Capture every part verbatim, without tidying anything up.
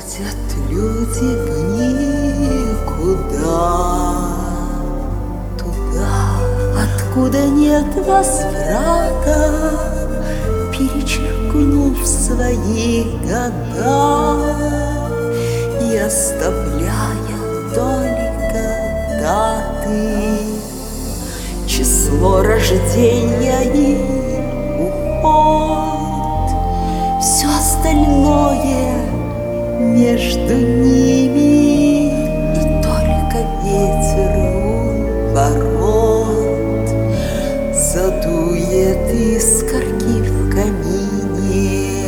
Уходят люди в никуда, туда, откуда нет возврата, перечеркнув свои года и оставляя только даты, число рождения и уход, все остальное между ними, и только ветер у ворот задует искорки в камине.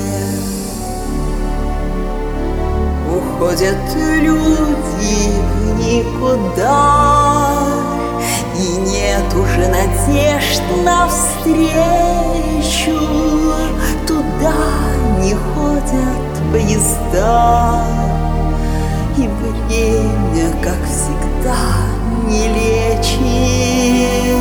Уходят люди в никуда, и нет уже надежд навстречу. Туда не ходят поезда, и время, как всегда, не лечит.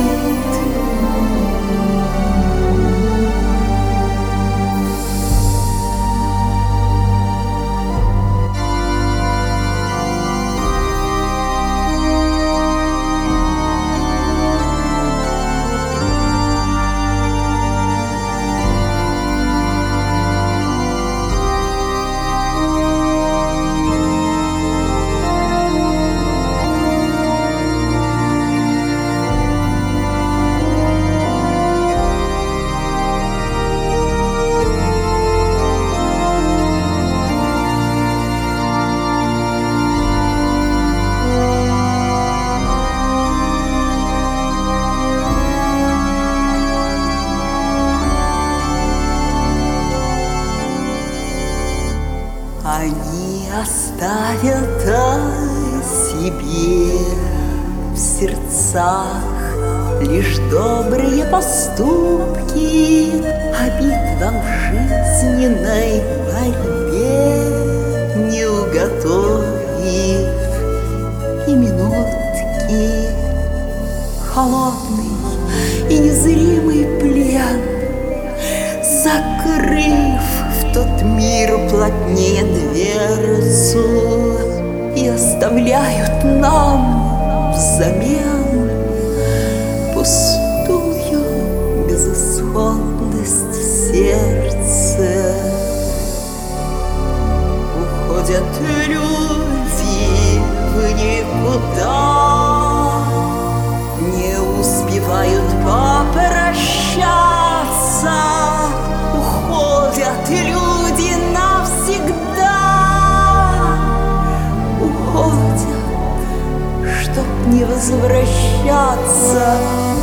Они оставят о себе в сердцах лишь добрые поступки, а битвам в жизненной борьбе не уготовив и минутки. Холодный и незримый плен, закрыв в тот мир плотнее дверцу, и оставляют нам взамен пустую безысходность в сердце. Уходят люди в никуда, не успевают попрощаться. Уходят люди навсегда, уходят, чтоб не возвращаться.